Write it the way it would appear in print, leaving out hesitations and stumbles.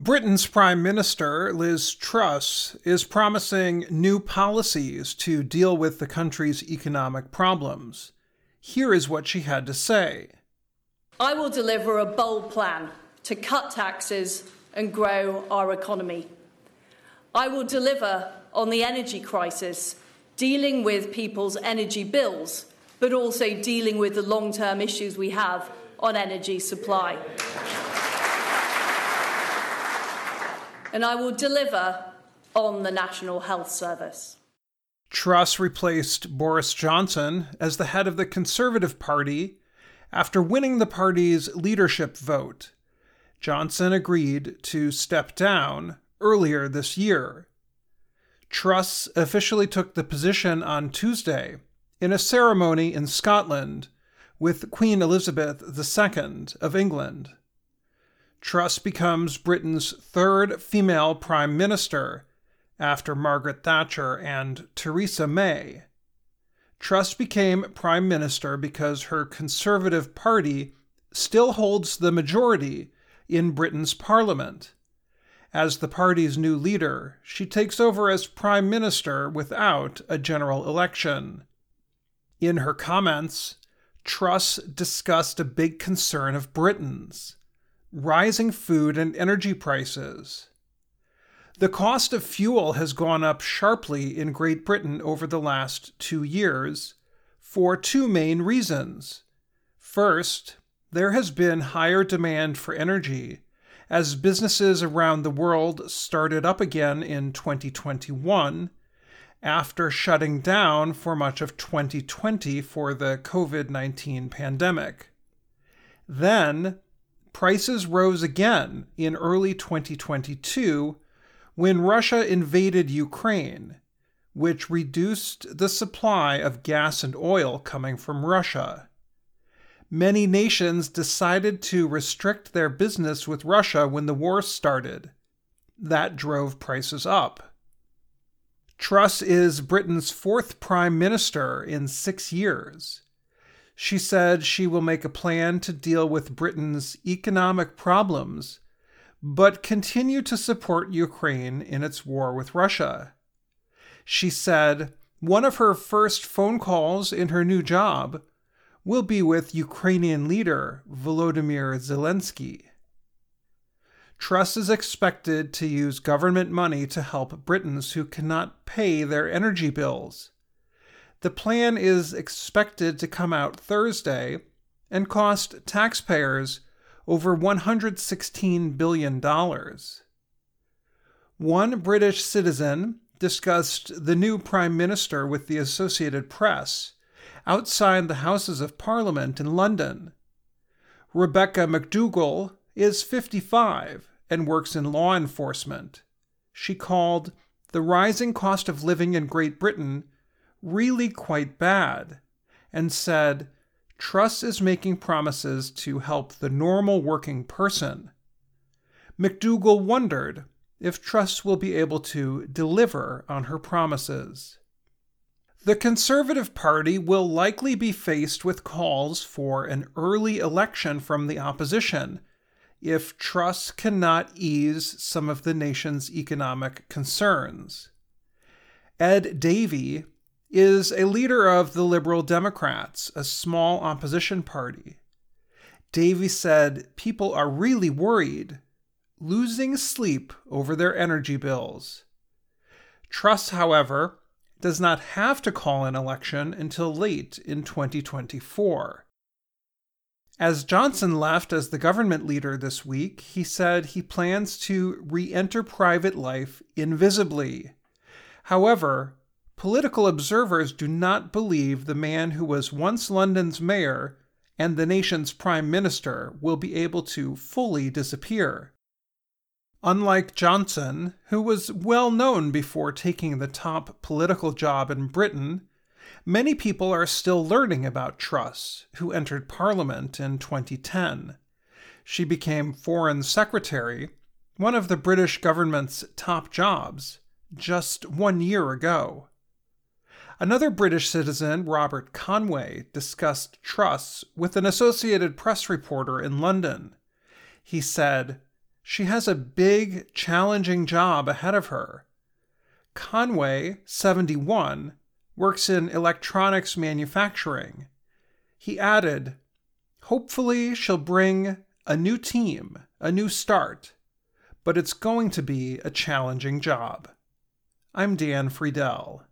Britain's Prime Minister, Liz Truss, is promising new policies to deal with the country's economic problems. Here is what she had to say. I will deliver a bold plan to cut taxes and grow our economy. I will deliver on the energy crisis, dealing with people's energy bills, but also dealing with the long-term issues we have on energy supply. And I will deliver on the National Health Service. Truss replaced Boris Johnson as the head of the Conservative Party after winning the party's leadership vote. Johnson agreed to step down earlier this year. Truss officially took the position on Tuesday in a ceremony in Scotland with Queen Elizabeth II of England. Truss becomes Britain's third female prime minister after Margaret Thatcher and Theresa May. Truss became prime minister because her Conservative Party still holds the majority in Britain's parliament. As the party's new leader, she takes over as prime minister without a general election. In her comments, Truss discussed a big concern of Britain's: rising food and energy prices. The cost of fuel has gone up sharply in Great Britain over the last 2 years for two main reasons. First, there has been higher demand for energy as businesses around the world started up again in 2021 after shutting down for much of 2020 for the COVID-19 pandemic. Then, prices rose again in early 2022 when Russia invaded Ukraine, which reduced the supply of gas and oil coming from Russia. Many nations decided to restrict their business with Russia when the war started. That drove prices up. Truss is Britain's fourth prime minister in 6 years. She said she will make a plan to deal with Britain's economic problems, but continue to support Ukraine in its war with Russia. She said one of her first phone calls in her new job will be with Ukrainian leader Volodymyr Zelensky. Truss is expected to use government money to help Britons who cannot pay their energy bills. The plan is expected to come out Thursday and cost taxpayers over $116 billion. One British citizen discussed the new prime minister with the Associated Press outside the Houses of Parliament in London. Rebecca McDougall is 55 and works in law enforcement. She called the rising cost of living in Great Britain really quite bad, and said Truss is making promises to help the normal working person. McDougall wondered if Truss will be able to deliver on her promises. The Conservative Party will likely be faced with calls for an early election from the opposition if Truss cannot ease some of the nation's economic concerns. Ed Davey is a leader of the Liberal Democrats, a small opposition party. Davey said people are really worried, losing sleep over their energy bills. Truss, however, does not have to call an election until late in 2024. As Johnson left as the government leader this week, he said he plans to re-enter private life invisibly. However, political observers do not believe the man who was once London's mayor and the nation's prime minister will be able to fully disappear. Unlike Johnson, who was well known before taking the top political job in Britain, many people are still learning about Truss, who entered Parliament in 2010. She became Foreign Secretary, one of the British government's top jobs, just 1 year ago. Another British citizen, Robert Conway, discussed Truss with an Associated Press reporter in London. He said, she has a big, challenging job ahead of her. Conway, 71, works in electronics manufacturing. He added, "Hopefully she'll bring a new team, a new start, but it's going to be a challenging job." I'm Dan Friedel.